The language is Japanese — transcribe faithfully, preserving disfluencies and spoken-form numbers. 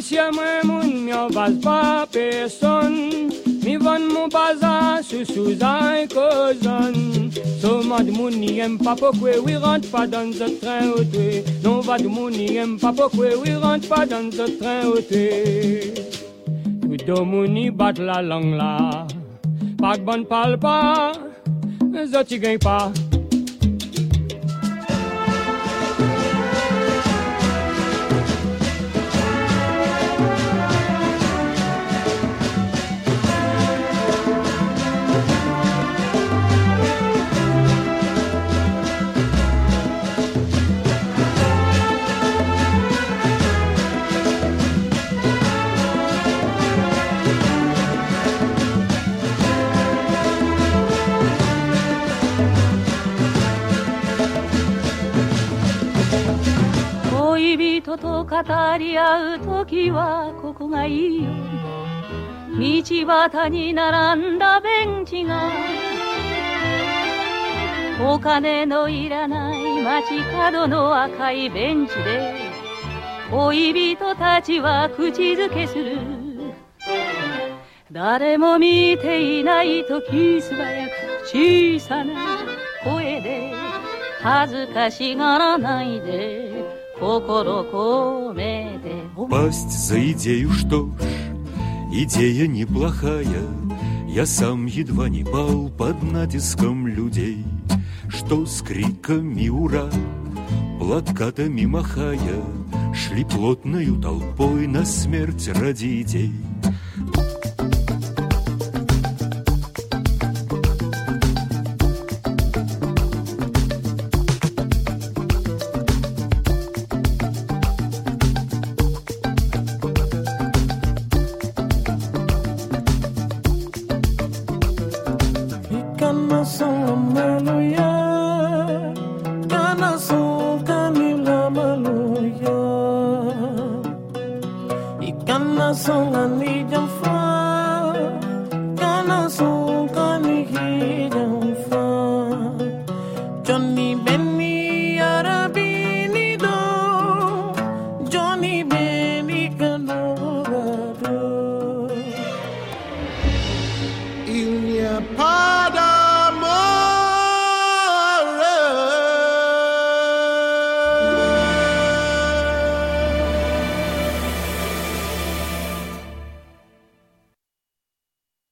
Monsieur moi moun mi en base pas personne. Mi vend mon bazar sous sous un cozon. So mad moun ni aime pas pourquoi oui rentre pas dans ce train auto. Non va de moun ni aime pas pourquoi oui rentre pas dans ce train auto. Tout de moun ni bat la langue là. Pas que bon parle pas. Zoti gagne pas. 人と語り合う時はここがいいよ。道端に並んだベンチがお金のいらない街角の赤いベンチで恋人たちは口づけする。誰も見ていない時素早く小さな声で恥ずかしがらないで Пасть за идею, что ж, идея неплохая. Я сам едва не пал под натиском людей, что с криками «Ура!», плакатами махая, шли плотною толпой на смерть ради идей. Il n'y a pas